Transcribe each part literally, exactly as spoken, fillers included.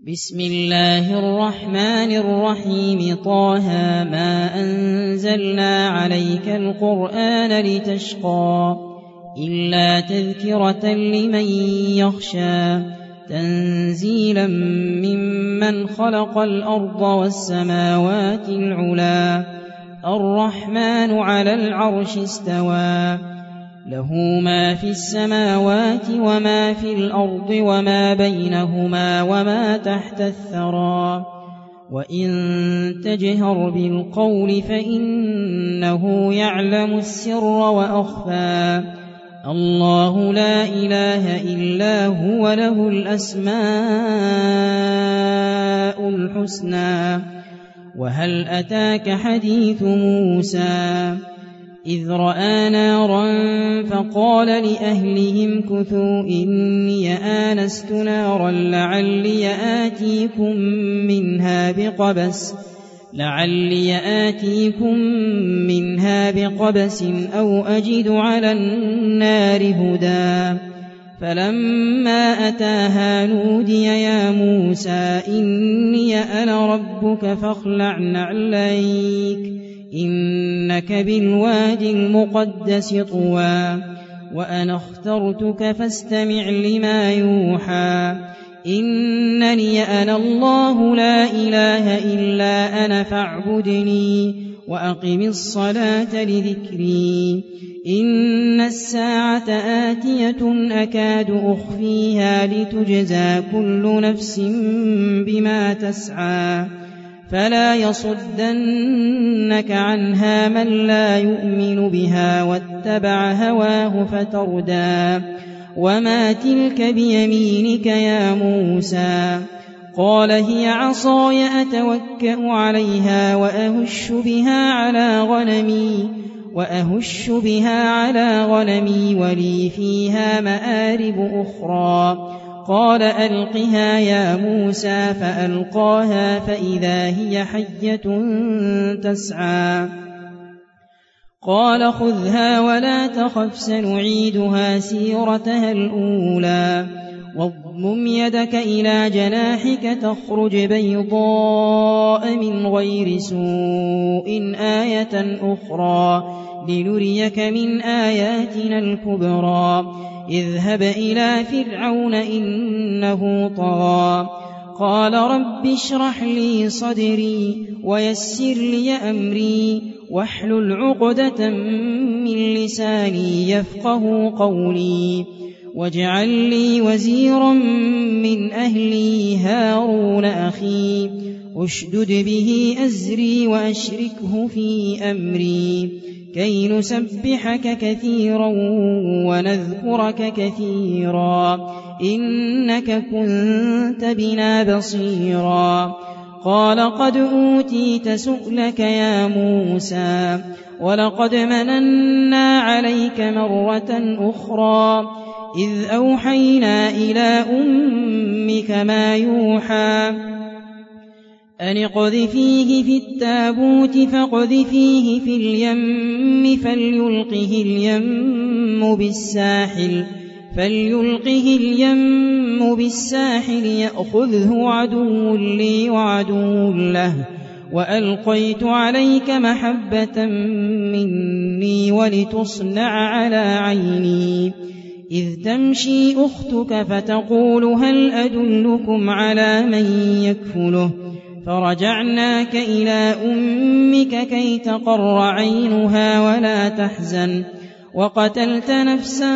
بسم الله الرحمن الرحيم طه ما أنزلنا عليك القرآن لتشقى إلا تذكرة لمن يخشى تنزيلا ممن خلق الأرض والسماوات العلا الرحمن على العرش استوى له ما في السماوات وما في الأرض وما بينهما وما تحت الثرى وإن تجهر بالقول فإنه يعلم السر وأخفى الله لا إله إلا هو له الأسماء الحسنى وهل أتاك حديث موسى إذ رأى نارا فقال لأهلهم كثوا إني آنست نارا لعلي آتيكم منها بقبس لعلي آتيكم منها بقبس أو أجد على النار هدى فلما أتاها نودي يا موسى إني أنا ربك فاخلع نعليك إنك بالوادي المقدس طوى وأنا اخترتك فاستمع لما يوحى إنني أنا الله لا إله إلا أنا فاعبدني وأقم الصلاة لذكري إن الساعة آتية أكاد أخفيها لتجزى كل نفس بما تسعى فلا يصدنك عنها من لا يؤمن بها واتبع هواه فتردى وما تلك بيمينك يا موسى قال هي عصاي أتوكأ عليها وأهش بها على غنمي وأهش بها على غنمي ولي فيها مآرب أخرى قال ألقها يا موسى فألقاها فإذا هي حية تسعى قال خذها ولا تخف سنعيدها سيرتها الأولى واضمم يدك إلى جناحك تخرج بيضاء من غير سوء آية أخرى لنريك من آياتنا الكبرى اذهب إلى فرعون إنه طغى قال رب اشرح لي صدري ويسر لي أمري واحلل عقدة من لساني يفقه قولي واجعل لي وزيرا من أهلي هارون أخي أشدد به أزري وأشركه في أمري كي نسبحك كثيرا ونذكرك كثيرا إنك كنت بنا بصيرا قال قد أوتيت سؤلك يا موسى ولقد مننا عليك مرة أخرى إذ أوحينا إلى أمك ما يوحى أن اقذفيه في التابوت فاقذفيه في اليم فليلقه اليم بالساحل فليلقه اليم بالساحل يأخذه عدو لي وعدو له وألقيت عليك محبة مني ولتصنع على عيني إذ تمشي أختك فتقول هل أدلكم على من يكفله فرجعناك إلى أمك كي تقر عينها ولا تحزن وقتلت نفسا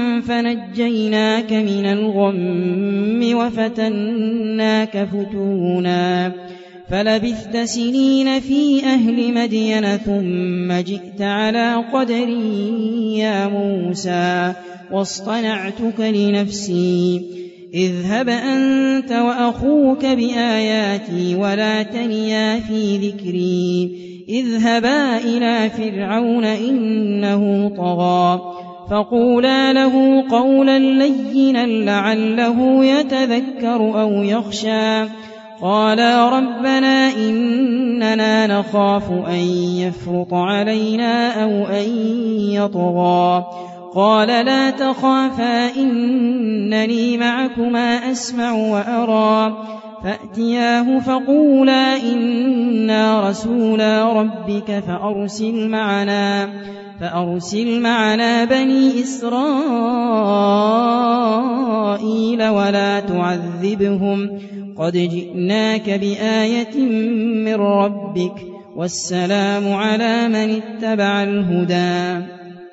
فنجيناك من الغم وفتناك فتونا فلبثت سنين في أهل مدين ثم جئت على قدري يا موسى واصطنعتك لنفسي اذهب أنت وأخوك بآياتي ولا تنيا في ذكري اذهبا إلى فرعون إنه طغى فقولا له قولا لينا لعله يتذكر أو يخشى قالا ربنا إننا نخاف أن يفرط علينا أو أن يطغى قال لا تخافا إنني معكما أسمع وأرى فأتياه فقولا إنا رسولا ربك فأرسل معنا فأرسل معنا بني إسرائيل ولا تعذبهم قد جئناك بآية من ربك والسلام على من اتبع الهدى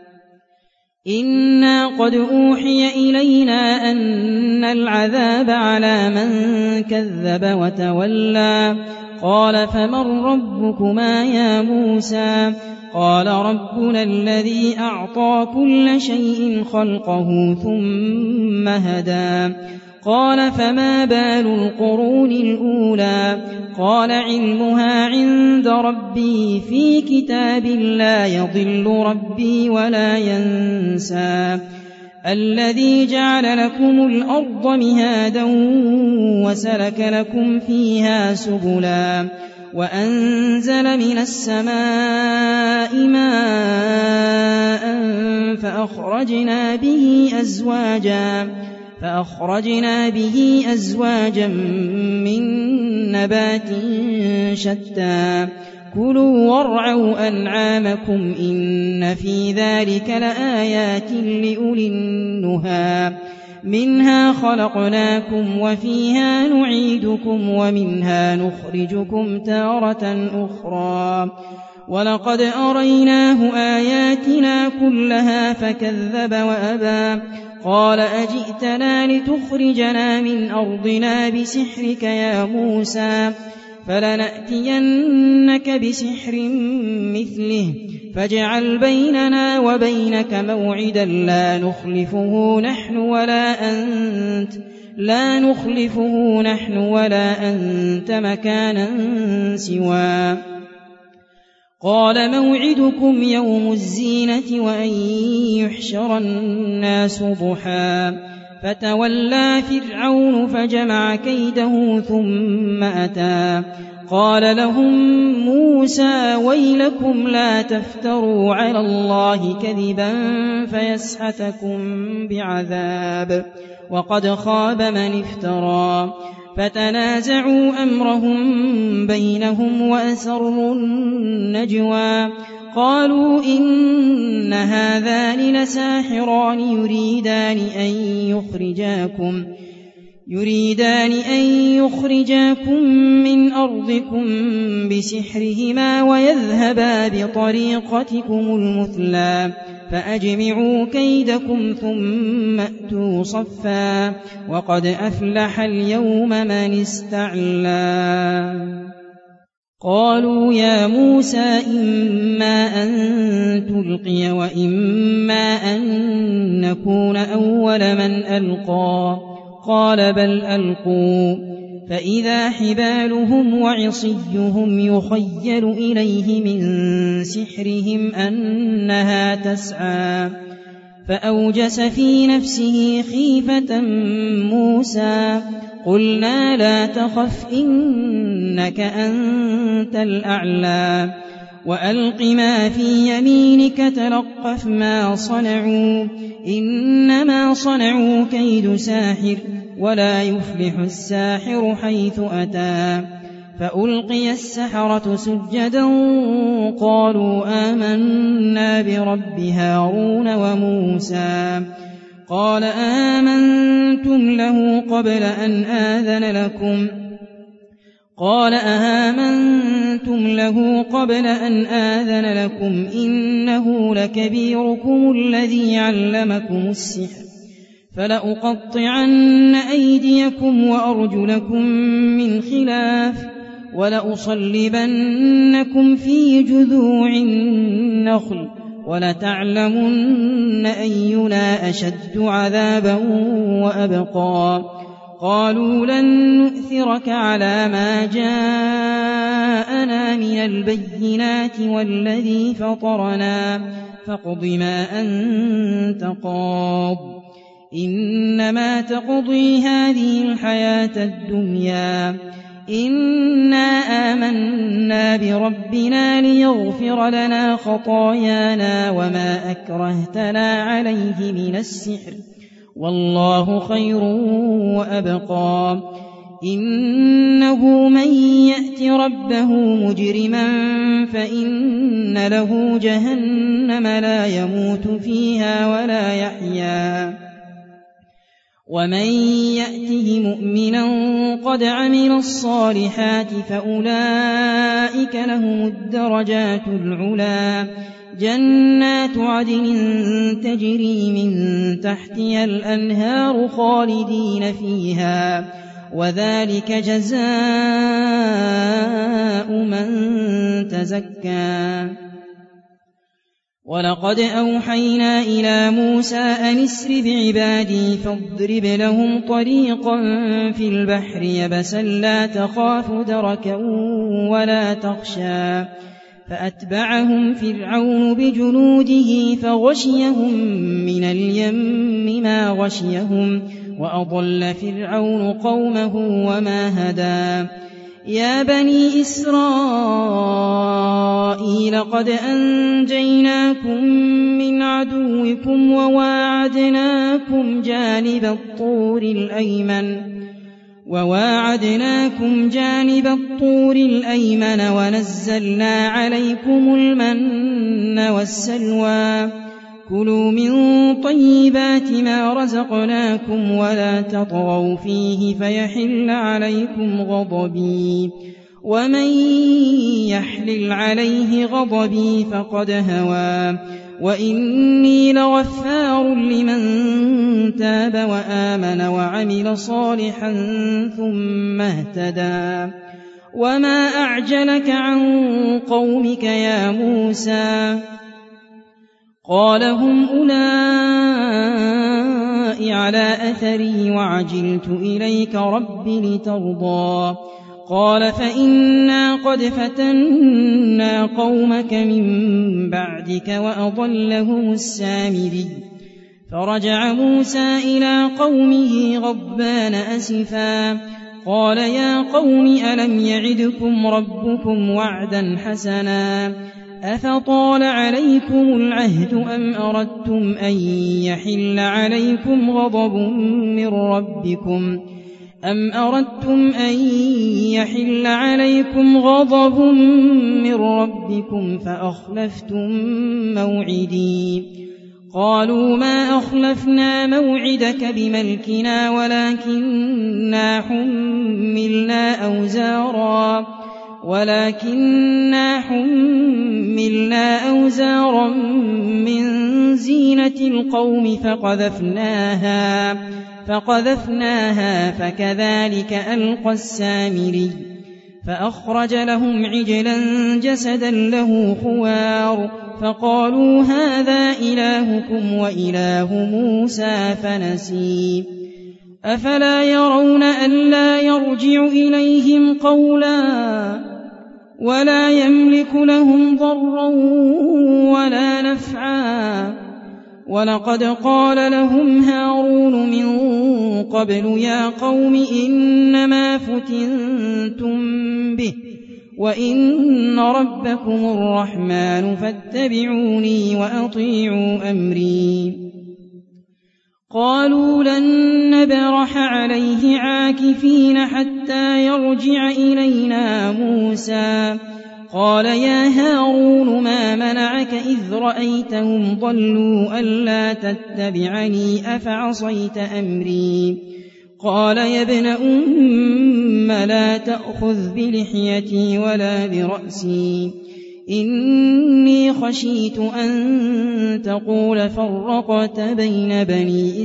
إنا قد أوحي إلينا أن العذاب على من كذب وتولى قال فمن ربكما يا موسى قال ربنا الذي أعطى كل شيء خلقه ثم هدى قال فما بال القرون الأولى قال علمها عند ربي في كتاب لا يضل ربي ولا ينسى الذي جعل لكم الأرض مهادا وسلك لكم فيها سبلا وأنزل من السماء ماء فأخرجنا به أزواجا فأخرجنا به أزواجا من نبات شتى كلوا وارعوا أنعامكم إن في ذلك لآيات لأولي النهى منها خلقناكم وفيها نعيدكم ومنها نخرجكم تارة أخرى ولقد أريناه آياتنا كلها فكذب وأبى قال أجئتنا لتخرجنا من أرضنا بسحرك يا موسى فلنأتينك بسحر مثله فاجعل بيننا وبينك موعدا لا نخلفه نحن ولا أنت لا نخلفه نحن ولا أنت مكانا سواه قال موعدكم يوم الزينة وأن يحشر الناس ضحى فتولى فرعون فجمع كيده ثم أتى قال لهم موسى ويلكم لا تفتروا على الله كذبا فيسحتكم بعذاب وقد خاب من افترى فتنازعوا أمرهم بينهم وأسروا النجوى قالوا إن هذان لساحران يريدان أن يخرجاكم يريدان أن يخرجاكم من أرضكم بسحرهما ويذهبا بطريقتكم المثلى فأجمعوا كيدكم ثم أتوا صفا وقد أفلح اليوم من استعلى قالوا يا موسى إما أن تلقي وإما أن نكون أول من ألقى قال بل ألقوا فإذا حبالهم وعصيهم يخيل إليه من سحرهم أنها تسعى فأوجس في نفسه خيفة موسى قلنا لا تخف إنك أنت الأعلى وألق ما في يمينك تلقف ما صنعوا إنما صنعوا كيد ساحر ولا يفلح الساحر حيث أتى فألقي السحرة سجدا قالوا آمنا برب هارون وموسى قال آمنتم له قبل أن آذن لكم قال آمنتم له قبل أن آذن لكم إنه لكبيركم الذي علمكم السحر فلأقطعن أيديكم وأرجلكم من خلاف ولأصلبنكم في جذوع النخل ولتعلمن أينا أشد عذابا وأبقى قالوا لن نؤثرك على ما جاءنا من البينات والذي فطرنا فاقض ما أنت قاض إنما تقضي هذه الحياة الدنيا إنا آمنا بربنا ليغفر لنا خطايانا وما أكرهتنا عليه من السحر والله خير وأبقى إن إنه من يأت ربه مجرما فإن له جهنم لا يموت فيها ولا يحيا ومن يأته مؤمنا قد عمل الصالحات فأولئك لهم الدرجات العلا جنات عدن تجري من تحتها الأنهار خالدين فيها وذلك جزاء من تزكى ولقد أوحينا إلى موسى أن اسر بعبادي فاضرب لهم طريقا في البحر يبسا لا تخاف دركا ولا تخشى فأتبعهم فرعون بجنوده فغشيهم من اليم ما غشيهم وأضل فرعون قومه وما هدى يا بني إسرائيل قد أنجيناكم من عدوكم وواعدناكم جانب الطور الأيمن وواعدناكم جانب الطور الأيمن ونزلنا عليكم المن والسلوى كلوا من طيبات ما رزقناكم ولا تطغوا فيه فيحل عليكم غضبي ومن يحلل عليه غضبي فقد هوى وإني لغفار لمن تاب وآمن وعمل صالحا ثم اهتدى وما أعجلك عن قومك يا موسى قال هم أولئك على أثري وعجلت إليك رب لترضى قال فإنا قد فتنا قومك من بعدك وأضلهم السامري فرجع موسى إلى قومه غضبان أسفا قال يا قوم ألم يعدكم ربكم وعدا حسنا أفطال عليكم العهد أم أردتم أن يحل عليكم غضب من ربكم أم أردتم أن يحل عليكم غضب من ربكم فأخلفتم موعدي قالوا ما أخلفنا موعدك بملكنا ولكننا حملنا أوزارا ولكننا حملنا أوزارا من زينة القوم فقذفناها فقذفناها فكذلك ألقى السامري فأخرج لهم عجلا جسدا له خوار فقالوا هذا إلهكم وإله موسى فنسي أفلا يرون ألا يرجع إليهم قولا ولا يملك لهم ضرا ولا نفعا ولقد قال لهم هارون من قبل يا قوم إنما فتنتم به وإن ربكم الرحمن فاتبعوني وأطيعوا أمري قالوا لن نبرح عليه عاكفين حتى يرجع إلينا موسى قال يا هارون ما منعك إذ رأيتهم ضلوا ألا تتبعني أفعصيت أمري قال يا ابن أم لا تأخذ بلحيتي ولا برأسي إني خشيت أن تقول فرقت بين بني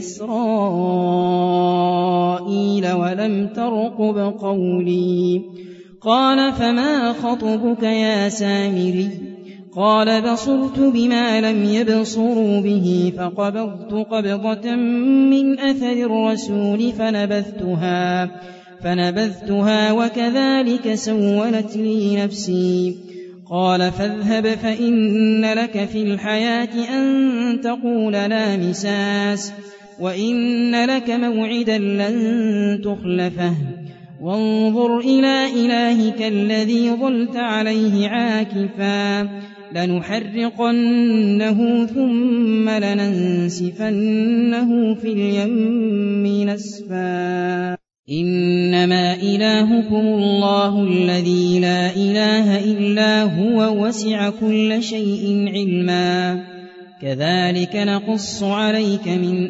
إسرائيل ولم ترقب قولي قال فما خطبك يا سامري قال بصرت بما لم يبصروا به فقبضت قبضة من أثر الرسول فنبذتها فنبذتها وكذلك سولت لي نفسي قال فاذهب فإن لك في الحياة أن تقول لا مساس وإن لك موعدا لن تخلفه وانظر إلى إلهك الذي ظلت عليه عاكفا لنحرقنه ثم لننسفنه في اليم نسفا إنما إلهكم الله الذي لا إله إلا هو وسع كل شيء علما كذلك نقص عليك من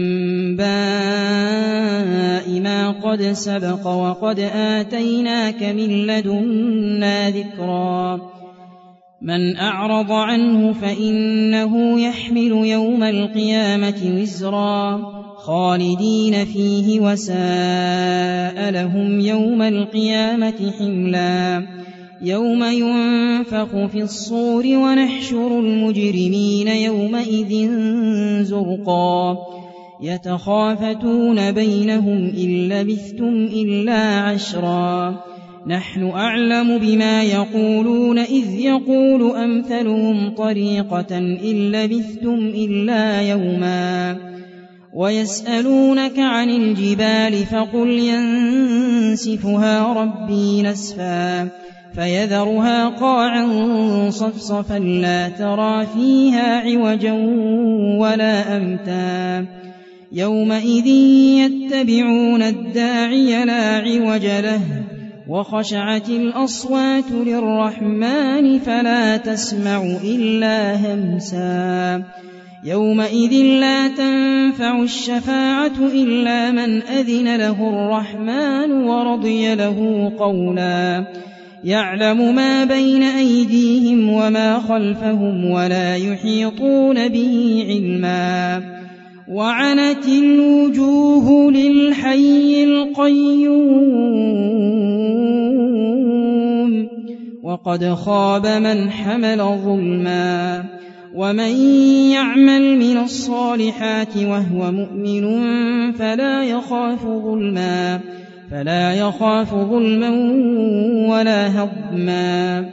أنباء ما قد سبق وقد آتيناك من لدنا ذكرا من أعرض عنه فإنه يحمل يوم القيامة وزرا خالدين فيه وساء لهم يوم القيامة حملا يوم ينفخ في الصور ونحشر المجرمين يومئذ زرقا يتخافتون بينهم إن لبثتم إلا عشرا نحن أعلم بما يقولون إذ يقول أمثلهم طريقة إن لبثتم إلا يوما ويسألونك عن الجبال فقل ينسفها ربي نسفا فيذرها قاعا صفصفا لا ترى فيها عوجا ولا أمتا يومئذ يتبعون الداعي لا عوج له وخشعت الأصوات للرحمن فلا تسمع إلا همسا يومئذ لا تنفع الشفاعة إلا من أذن له الرحمن ورضي له قولا يعلم ما بين أيديهم وما خلفهم ولا يحيطون به علما وعنت الوجوه للحي القيوم وقد خاب من حمل ظلما ومن يعمل من الصالحات وهو مؤمن فلا يخاف ظلما فلا يخاف ظلما ولا هضما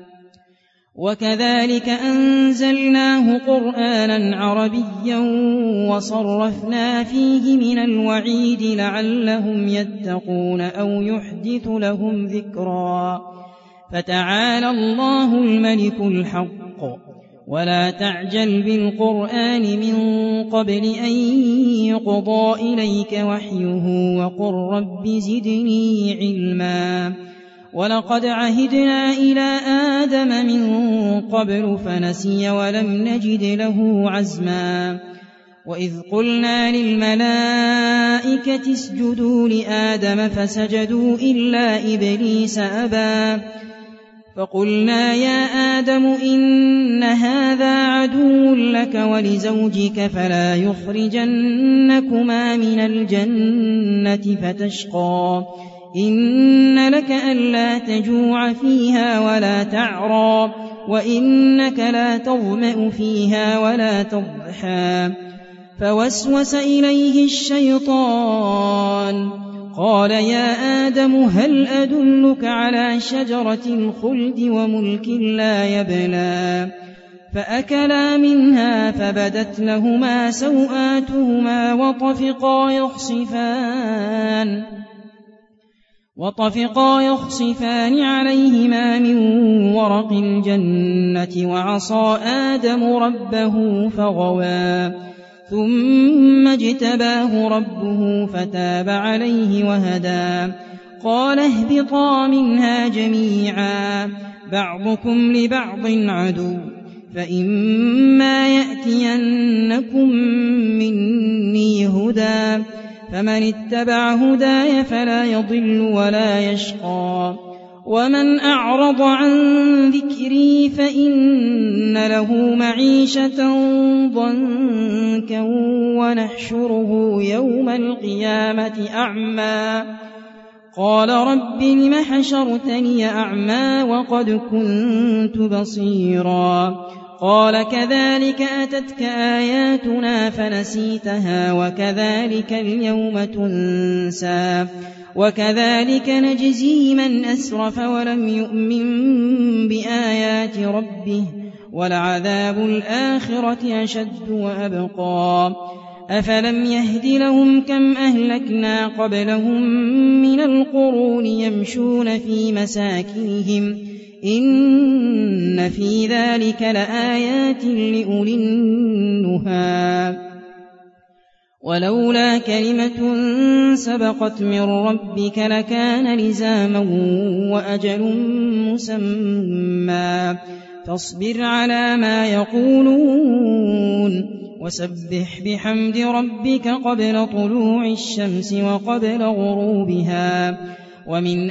وكذلك أنزلناه قرآنا عربيا وصرفنا فيه من الوعيد لعلهم يتقون أو يحدث لهم ذكرا فتعالى الله الملك الحق ولا تعجل بالقرآن من قبل أن يقضى إليك وحيه وقل رب زدني علما ولقد عهدنا إلى آدم من قبل فنسي ولم نجد له عزما وإذ قلنا للملائكة اسجدوا لآدم فسجدوا إلا إبليس أبى فقلنا يا آدم إن هذا عدو لك ولزوجك فلا يخرجنكما من الجنة فتشقى إن لك ألا تجوع فيها ولا تعرى وإنك لا تظمأ فيها ولا تضحى فوسوس إليه الشيطان قال يا آدم هل أدلك على شجرة الخلد وملك لا يبلى فأكلا منها فبدت لهما سوآتهما وطفقا يخصفان وطفقا يخصفان عليهما من ورق الجنة وعصى آدم ربه فغوى ثم اجتباه ربه فتاب عليه وهدى قال اهبطا منها جميعا بعضكم لبعض عدو فإما يأتينكم مني هدى فمن اتبع هداي فلا يضل ولا يشقى ومن أعرض عن ذكري فإن له معيشة ضنكا ونحشره يوم القيامة أعمى قال رب لم حشرتني أعمى وقد كنت بصيرا قال كذلك أتتك آياتنا فنسيتها وكذلك اليوم تنسى وكذلك نجزي من أسرف ولم يؤمن بآيات ربه ولعذاب الآخرة أشد وأبقى أفلم يهد لهم كم أهلكنا قبلهم من القرون يمشون في مساكنهم إن في ذلك لآيات لأولي النهى ولولا كلمة سبقت من ربك لكان لزاما وأجل مسمى فاصبر على ما يقولون وسبح بحمد ربك قبل طلوع الشمس وقبل غروبها ومن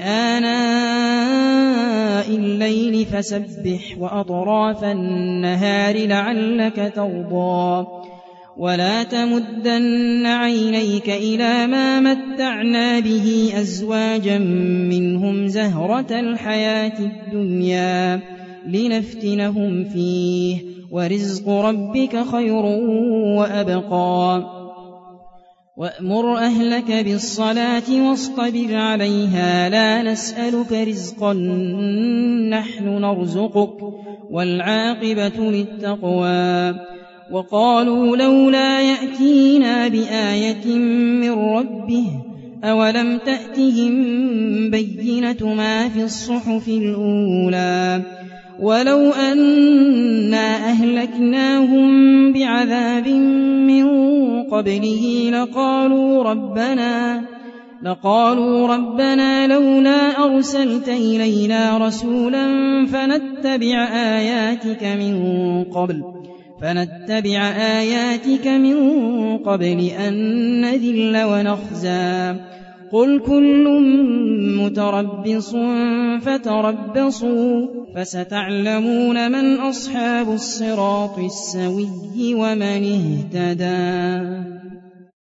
آناء الليل فسبح وأطراف النهار لعلك ترضى ولا تمدن عينيك إلى ما متعنا به أزواجا منهم زهرة الحياة الدنيا لنفتنهم فيه ورزق ربك خير وأبقى وأمر أهلك بالصلاة واصطبر عليها لا نسألك رزقا نحن نرزقك والعاقبة للتقوى وقالوا لولا يأتينا بآية من ربه أولم تأتهم بينة ما في الصحف الأولى ولو أنا أهلكناهم بعذاب من قبله لقالوا ربنا لقالوا ربنا لولا أرسلت إلينا رسولا فنتبع آياتك من قبل فنتبع آياتك من قبل أن نذل ونخزى قل كل متربص فتربصوا فستعلمون من أصحاب الصراط السوي ومن اهتدى.